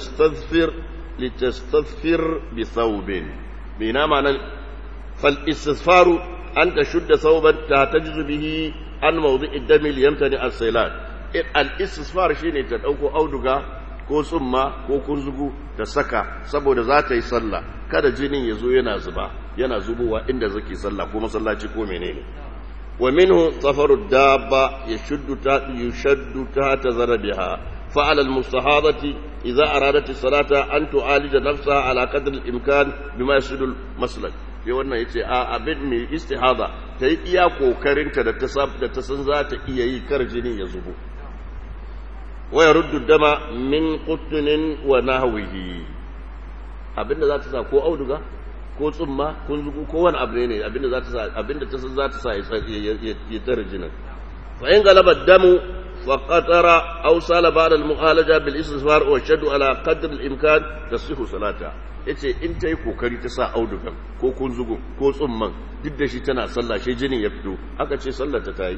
لتستظفر بثوب بينما فالاستظفار أن تشد ثوبا تهتجز به عن موضع الدم ليمتنع السيلان الاستظفار شيء تدعوكو أودغا ko tsumma ko kunzugu ta saka saboda za ta yi sallah kada jinin ya zo yana zubowa inda zake sallah ko masallaci ko menene ومنه سفر الدابة يشد تحت ذربها فعلى المستحاضة إذا أرادت الصلاة أن تعالج نفسها على قدر الإمكان بما يسد المسلك في wannan yace a abin mai istihada ta yi iya kokarinta da ta san za ta iya yi kar jini ya zubo wa yaruddu dama min qutnin wa nahwihi abinda za ta sa ko auduga ko tsumma ko zugu ko wani abu ne abinda za ta sa ya tsare jinin fa in galaba damu fa qatara aw sala ba'da al mu'alaja bil istisfar wa shaddu ala qadr al imkan tasihu salata yace in tayi kokari ta sa audugan ko kunzugu ko tsumman duk da shi tana sallah shi jinin ya fito aka ce sallar ta tayi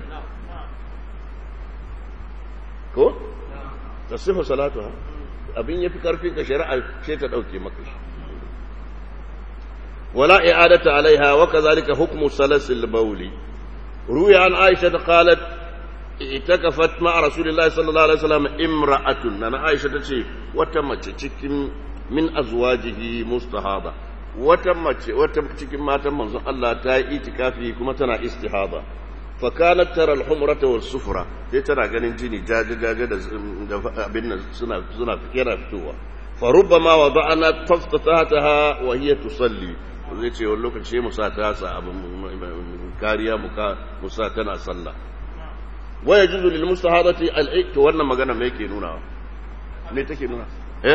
ko tasihu salatu abin yafi karfin ka shari'a ce ta dauke maka shi ولا إعادة عليها وكذلك حكم سلس البول روي عن عائشة قالت اعتكفت مع رسول الله صلى الله عليه وسلم امرأة أنا عائشة تشي وتمت من أزواجه مستحاضة وتمت ما تم الله تاي اعتكافه كما تنا استحاضة فكانت ترى الحمرة والصفرة ترى ganin jini jaje da abin nan suna fikira fitowa فربما وضعنا تفتتها وهي تصلي zai ce wani lokaci mu sa ta sa abin kariya mu sa tana sallah wa yajuzu lil mustahadati al to wannan magana me yake nuna me take nuna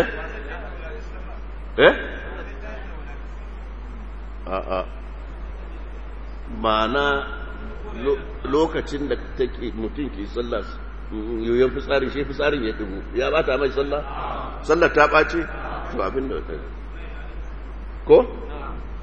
ma'ana lokacin da take mutum ke sallah yoyon fitsari shi fitsarin ya dubu ya bata mai sallah ta ɓace to abin da ko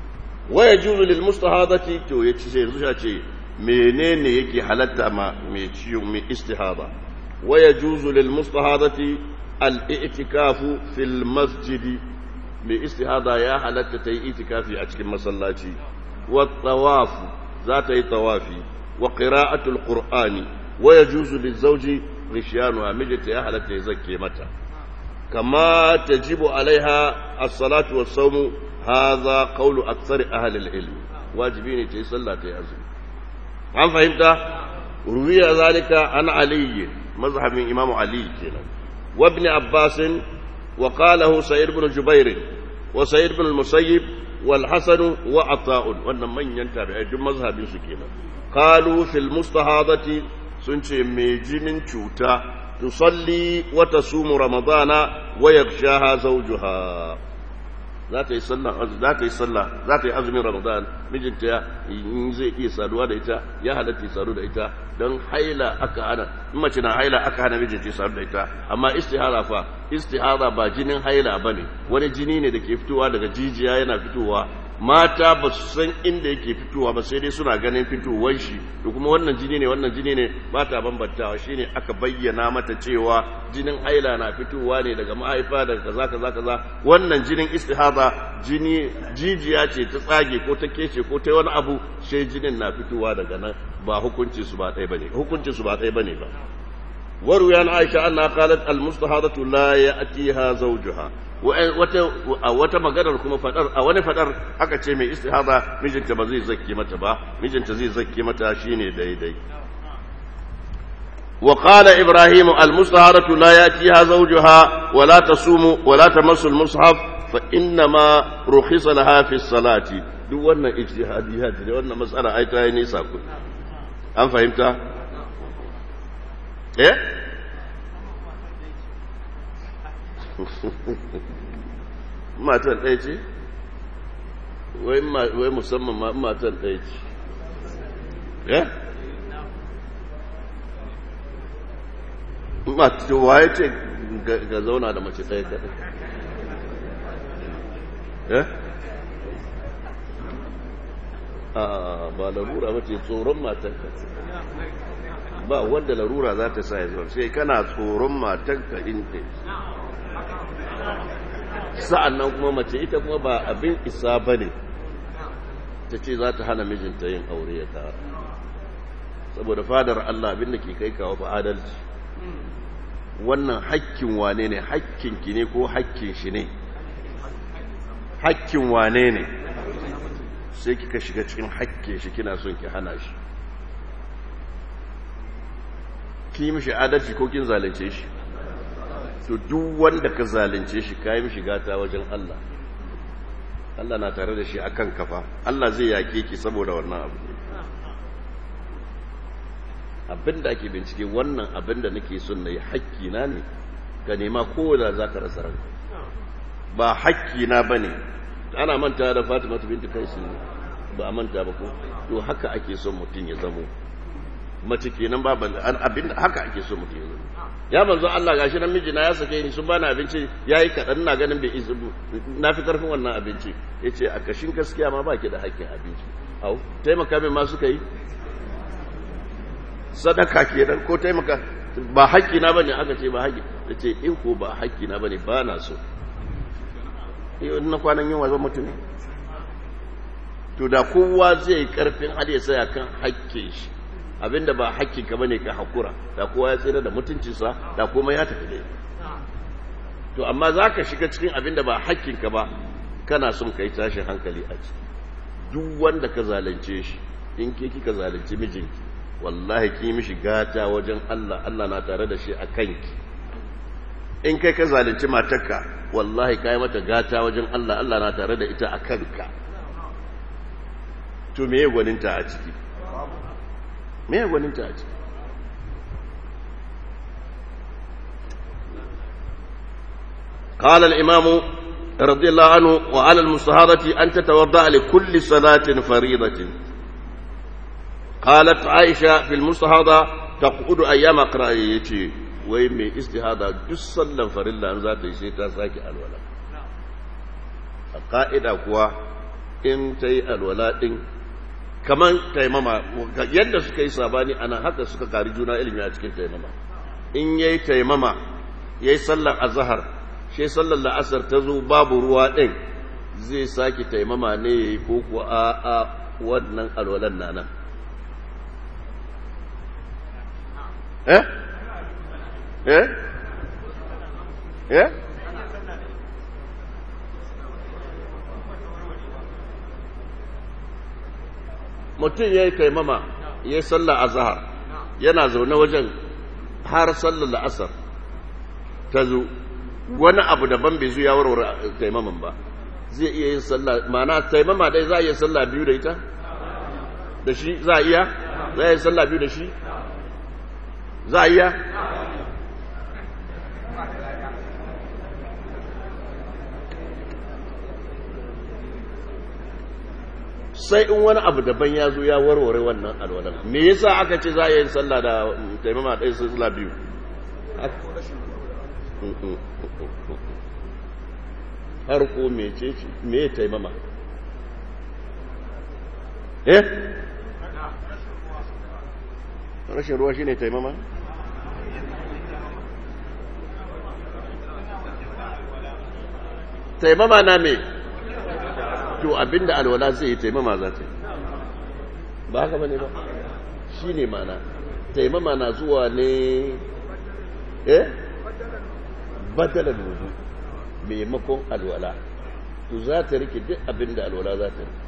wa yajuzu lil mustahadati to yace sai yanzu ce menene yake halatta ma mai ciwo mai istihada wa yajuzu lil mustahadati al-i'tikafu fil masjidi mai istihada ya halatta ta yi itikafi a cikin masallaci wa tawafu za ta yi tawafi wa qira'atul qur'ani wa yajuzu lizawji rishyanu mijinta ya halatta ya zakke mata kama tajibu alaiha as-salatu was-sawmu hadha qawlu akthar ahli al-ilm wajibi ne ta yi sallah ta yi azumi an fahimta ruwiya zalika an ali mazhabin imamu ali kenan wa ibn abbas wa qalahu sa'id ibn jubair wa sa'id ibn al-musayyib wal hasan wa ata'un wannan manyan tabi'ai duk mazhabin su kenan qalu fil mustahadati sun ce mai jinin cuta tusalli wa tasumu ramadana wa yaghshaha zawjuha za ta yi azumin ramadan mijinta in zai iya saduwa da ita ya halatta sadu da ita don haila aka hana in mace na haila aka hana mijinta sadu da ita amma istihara ba jinin haila bane wani jini ne da ke fitowa daga jijiya yana fitowa mata ba su san inda yake fitowa ba sai dai suna ganin fitowar shi da kuma wannan jini ne ba ta bambantawa shine aka bayyana mata cewa jinin haila na fitowa ne daga mahaifa daga kaza wannan jinin istihada jijiya ce ta tsage ko ta kece ko ta wani abu sai jinin na fitowa daga nan ba hukuncin su ba ɗaya bane ba وروي عن عائشة أنها قالت المستحاضة لا يأتيها زوجها wata maganar kuma a wani fadar aka ce mai istihada mijinta ba zai zakke mata ba mijinta zai zakke mata shine daidai wa qala ibrahim al mustahadatu la yatiha zawjuha wa la tasumu wa la tamassu al mushaf fa inna ma rukhisa laha fi salati duk wannan ijtihadiyat ne wannan mas'ala ai ta yi nisa ku an fahimta matan ɗaya ce wai musamman matan ɗaya ce waye ce ga zauna da mace ɗaya kaɗai ba larura ba ce tsoron matan ba wanda larura za ta sa ya zuwa sai kana tsoron matanka in ɗin sa'an nan kuma mace ita kuma ba abin isa ba ne ta ce za ta hana mijinta yin aure ya tara saboda fadar Allah abin da ke kai kawo ba adalci wannan hakkin wane ne hakkinki ne ko hakkin shi ne hakkin wane ne sai kika shiga cikin hakkin shi kina son ki hana shi ki mishi adalci ko kin zalunce shi to duk wanda ka zalunce shi kai mishi gata wajen Allah Allah na tare da shi akan kafa Allah zai yake ki saboda wannan abu abinda ake bincike wannan abinda nake son nayi hakki na ne ka nema ko da zaka rasa ranka ba hakki na bane ana manta da Fatima binti Qais ba a manta ba ko to haka ake son mutun ya zamo mace kenan ba abin haka ake so mutum ya manzo Allah gashi nan mijina ya sake ni sun bani abinci yayi kadan ina ganin bai na fi karfin wannan abinci yace a kashin gaskiya ma baki da hakkin abinci au taimaka min ma suka yi sadaka kenan ko taimaka ba hakki na bane aka ce ba hakki yace in ko ba hakki na bane ba na so na kwanan yin wazan mutum to da kowa zai karfin hali ya tsaya kan hakkin shi abinda ba hakkinka bane ka hakura da kowa ya tsira da mutuncinsa da kuma ya tafi dai to amma zaka shiga cikin abinda ba hakkinka ba kana son kai tashin hankali a ciki duk wanda ka zalunce shi in ke kika zalunci mijinki wallahi ki mishi gata wajen Allah Allah na tare da shi a kanki in kai ka zalunci matarka wallahi kai mata gata wajen Allah Allah na tare da ita a kanka to me gwaninta a ciki me gwaninta a ciki قال الإمام رضي الله عنه وعلى المستحاضة أن تتوضأ لكل صلاة فريضة قالت عائشة في المستحاضة تقعد أيام قرائيتي ويمي استحاضة جسلا فرلا أن ذات يسيتا ساكي الولا القائدة قوى in ta yi alwala ɗin kamar taimama yadda suka yi sabani ana haka suka kari juna ilimi a cikin taimama in ya yi taimama ya yi sallar azahar shi sallar la'asar ta zo babu ruwa ɗin zai sake taimama ne ya yi koko a wannan alwalan na nan mutum ya yi taimama ya yi sallar azahar yana zaune wajen har sallar la'asar ta zo wani abu daban bai zo ya warware taimaman ba zai iya yin sallah ma'ana taimama dai za a iya sallah biyu da ita da shi za a iya za a yi sallah biyu da shi za a iya sai in wani abu daban ya zo ya warware wannan alwalan me yasa aka ce za a yi sallah da taimama ɗaya sallah biyu har ko mece ce me ya taimama rashin ruwa shine taimama taimama na me to abinda alwala zai yi taimama za ta yi ba haka bane ba shi ne mana taimama na zuwa ne badalar wudu maimakon alwala to za ta rike duk abinda alwala za ta rike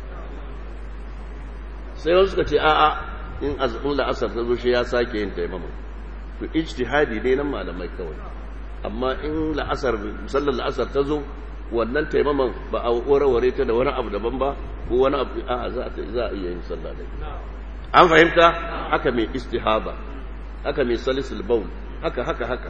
sai wasu suka ce a'a in azumin la'asar ta zo shi ya sake yin taimama to ijtihadi ne nan malamai kawai amma in sallar la'asar ta zo wannan taimaman ba a warware ta da wani abu daban ba ko wani abu za a iya yin sallah da an fahimta haka mai istihaba haka mai salisul baul haka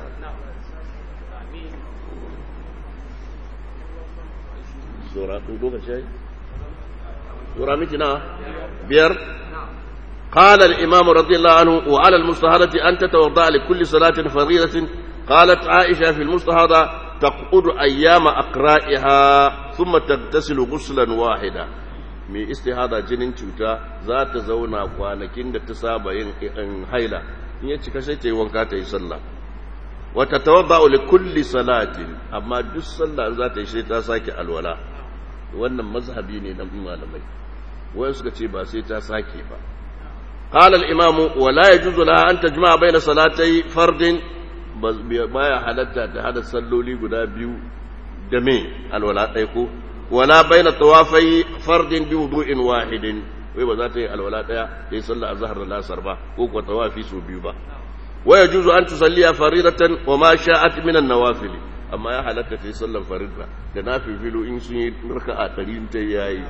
sura miki na biyar قال الإمام رضي الله عنه وعلى المستحاضة أن تتوضأ لكل صلاة فريضة قالت عائشة في المستحاضة تقعد أيام أقرائها ثم تغتسل غسلا واحدا mai istihada jinin cuta za ta zauna kwanakin da ta saba yin haila in ya cika sai ta yi wanka ta yi sallah wata tawadda'u li kulli salatin amma duk sallah za ta yi sai ta sake alwala wannan mazhabi ne na malamai wayan suka ce ba sai ta sake ba قال الإمام ولا يجوز لها أن تجمع بين صلاتي فرد baya halatta ta hada salloli guda biyu da me alwala ɗaya ko wala baina tawafai fardin bi wudu'in wahidin wai ba za ta yi alwala ɗaya ta yi sallah azhar da lasar ba ko kuwa tawafi su biyu ba wa yajuzu an tusalliya faridatan wa ma sha'at min an-nawafil amma ya halatta ta yi sallar farida da nafilu in sun yi raka'a 100 ta yayi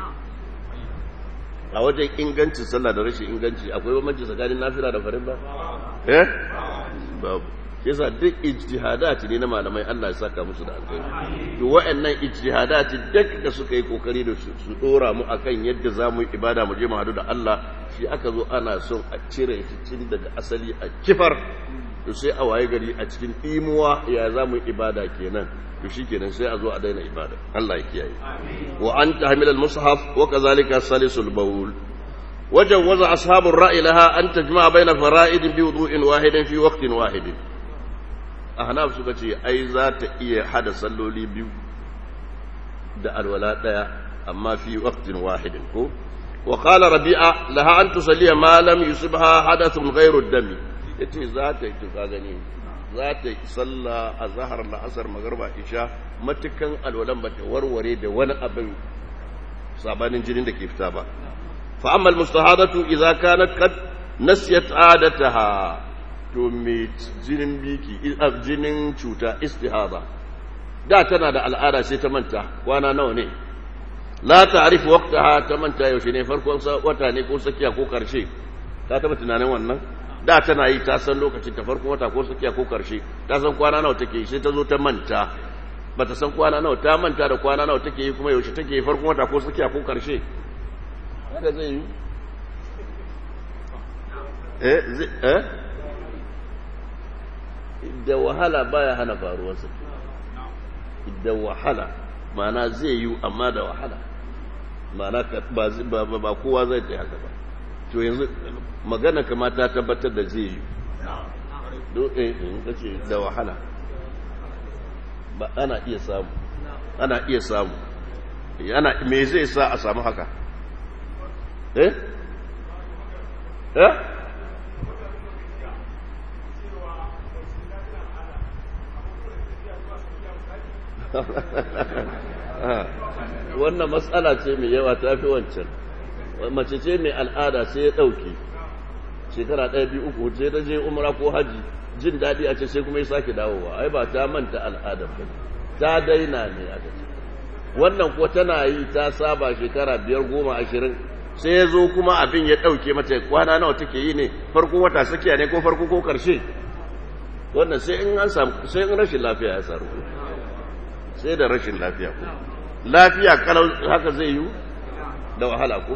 a wajen ingancin sallah da rashin inganci akwai bambanci tsakanin nafila da farida babu yasa duk ijtihadat ne na malamai Allah ya saka musu da alkhairi to wa'annan ijtihadat duk da suka yi kokari da su dora mu akan yadda zamu yi ibada mu je mu hadu da Allah shi aka zo ana son a cire cikin daga asali a kifar to sai a waye gari a cikin imuwa ya zamu yi ibada kenan to shikenan sai a zo a daina ibada Allah ya kiyaye wa anta hamilal mushaf wa kadhalika salisul bawl وجوز أصحاب الرأي لها أن تجمع بين فرائد بوضوء واحد في وقت واحد أحناف سكتي أي ذات إيه حدث صلولي بيو دا الولاء أما في وقت واحد وقال ربيعة لها أن تصلي ما لم يصبها حدث غير الدم يتي ذات اتفاقني ذات صلى الظهر العصر مغرب عشاء متكن الولاء بتوروري دا وانا أبن صابان جنين دا كيفتابا فأما المستحاضة إذا كانت قد نسيت عادتها تميت جنين بيكي جنين شوتا استحاضة دا تنا دا العادة سيتمنتا وانا نوني لا تعرف وقتها تمنتا يوشيني فرقوا وتاني كو سكيا كو كرشي لا تمتنا نوانا دا تنا يي تاسن لوكacin ta farko wata ko sakiya ko karshe ta san kwana nawa take sai ta zo ta manta bata san kwana nawa ta manta da kwana nawa take yi kuma yaushe take farko wata ko sakiya ko karshe haka zai yi da wahala baya hana faruwarsa da wahala mana zai yi amma da wahala ma'ana ba kowa zai ta haka ba. To yanzu magana kama ta tabbatar da zai yi kace da wahala ba ana iya samu me zai sa a samu haka wannan matsala ce mai yawa ta fi wancan. Mace ce mai al'ada sai ya ɗauki shekara 1-2-3 sai ta je umra ko haji jin daɗi a ce sai kuma ya sake dawowa. Ai ba ta manta al'adar ba, ta daina ne aka ce. Wannan ko tana yi ta saba shekara 5-10-20 sai ya zo kuma abin ya ɗauke mata. Kwana nawa take yi ne? Farko wata sakiya ne ko farko ko ƙarshe? Wannan sai in rashin lafiya ya saru, sai da rashin lafiya ko lafiya kalau haka zai yi da wahala ko.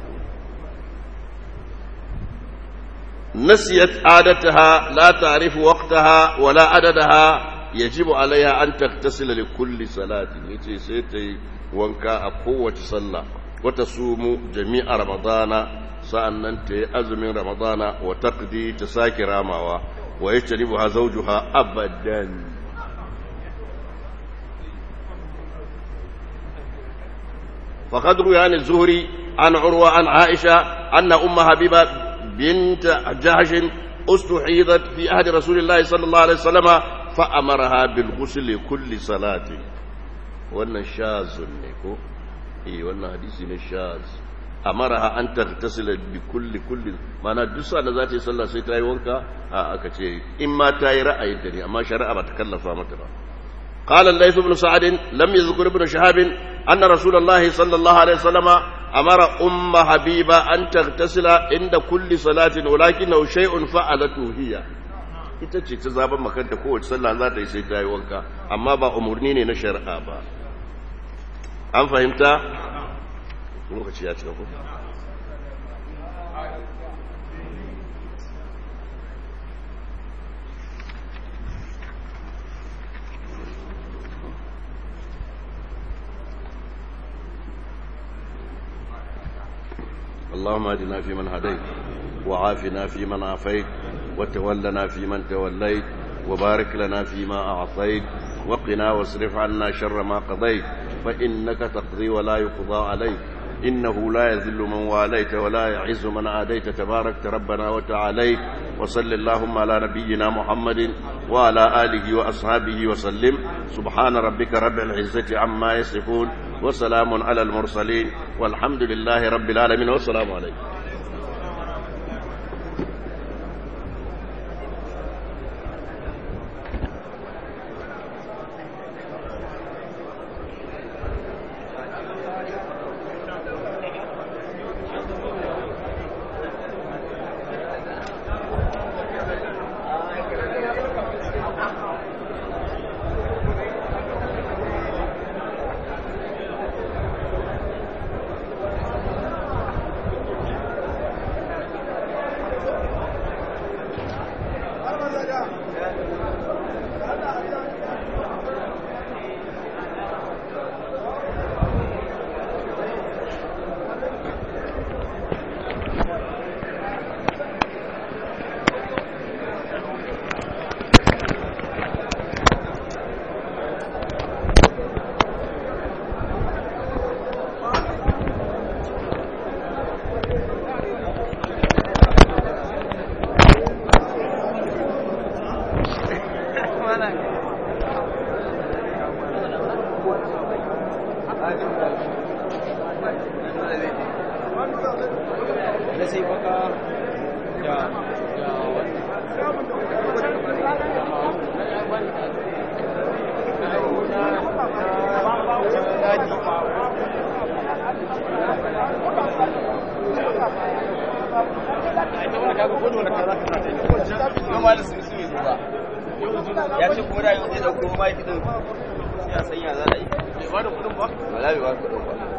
nasiyat adataha la ta'rifu waqtaha wala adadaha yajibu alaiha an taktasila li kulli salati. Yace sai ta yi wanka a kowace sallah, wata sumu jami'a ramadana, sa'annan ta yi azumin ramadana, wa taqdi ta sake ramawa, wa yajtanibuha zawjuha abadan. فقد روي عن الزهري عن عروة عن عائشة أن أم حبيبة بنت جحش استحيضت في عهد رسول الله صلى الله عليه وسلم فأمرها بالغسل كل صلاة. وأن شاذ نيكو وأن حديث شاذ. أمرها أن تغتسل بكل معنى دسا ذاتي صلى الله عليه وسلم وانكا أكتشي إما تاي رأي الدنيا أما شرع بتكلف متنا. قال الليث بن سعد لم يذكر ابن شهاب أن رسول الله صلى الله عليه وسلم أمر أم حبيبة أن تغتسل عند كل صلاة ولكنه شيء فعلته هي. ita ce ta zaben makanta kowace sallah za ta yi sai ta yi wanka, amma ba umarni ne na shari'a ba. An fahimta? Lokaci ya cika ko? اللهم اهدنا فيمن هديت وعافنا فيمن عافيت وتولنا فيمن توليت وبارك لنا فيما أعطيت وقنا واصرف عنا شر ما قضيت فإنك تقضي ولا يقضى عليك إنه لا يذل من واليت ولا يعز من عاديت تباركت ربنا وتعاليت وصل اللهم على نبينا محمد وعلى آله وأصحابه وسلم سبحان ربك رب العزة عما يصفون وسلام على المرسلين والحمد لله رب العالمين والسلام عليكم. ya ce kuma da yau zai dauko mai kidan ya sanya za a yi ba da kudin ba? Wala bai ba kudin ba.